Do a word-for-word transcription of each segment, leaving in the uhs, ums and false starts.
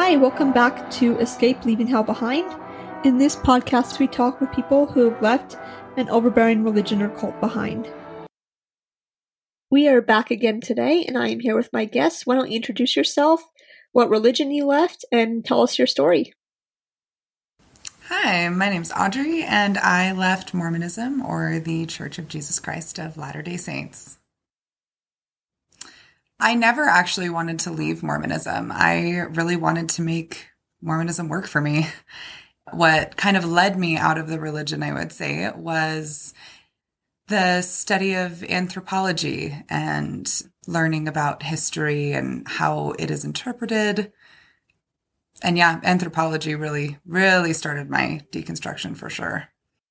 Hi, welcome back to Escape Leaving Hell Behind. In this podcast, we talk with people who have left an overbearing religion or cult behind. We are back again today, and I am here with my guests. Why don't you introduce yourself, what religion you left, and tell us your story. Hi, my name's Audrey, and I left Mormonism, or the Church of Jesus Christ of Latter-day Saints. I never actually wanted to leave Mormonism. I really wanted to make Mormonism work for me. What kind of led me out of the religion, I would say, was the study of anthropology and learning about history and how it is interpreted. And yeah, anthropology really, really started my deconstruction for sure.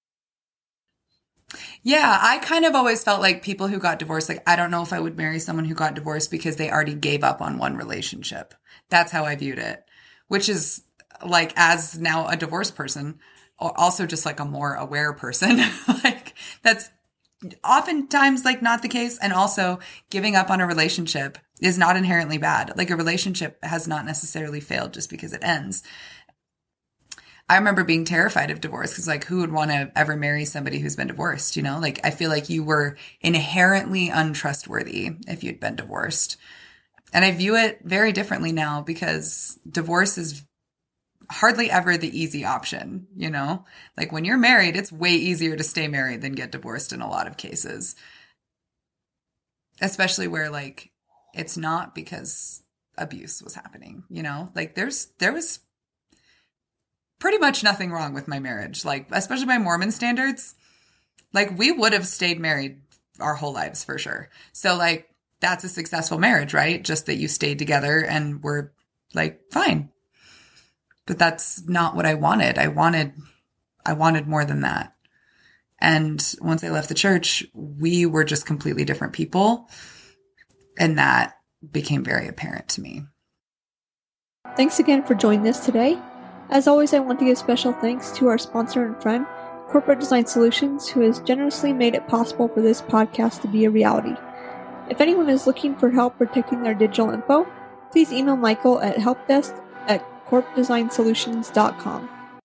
Yeah, I kind of always felt like people who got divorced, like, I don't know if I would marry someone who got divorced because they already gave up on one relationship. That's how I viewed it, which is like, as now a divorced person, or also just like a more aware person, like that's oftentimes like not the case. And also giving up on a relationship is not inherently bad. Like a relationship has not necessarily failed just because it ends. I remember being terrified of divorce because, like, who would want to ever marry somebody who's been divorced, you know? Like, I feel like you were inherently untrustworthy if you'd been divorced. And I view it very differently now because divorce is hardly ever the easy option, you know? Like, when you're married, it's way easier to stay married than get divorced in a lot of cases. Especially where, like, it's not because abuse was happening, you know? Like, there's, there was pretty much nothing wrong with my marriage, like, especially by Mormon standards. Like, we would have stayed married our whole lives for sure. So, like, that's a successful marriage, right? Just that you stayed together and were, like, fine. But that's not what I wanted. I wanted, I wanted more than that. And once I left the church, we were just completely different people. And that became very apparent to me. Thanks again for joining us today. As always, I want to give special thanks to our sponsor and friend, Corporate Design Solutions, who has generously made it possible for this podcast to be a reality. If anyone is looking for help protecting their digital info, please email Michael at helpdesk at corp design solutions dot com.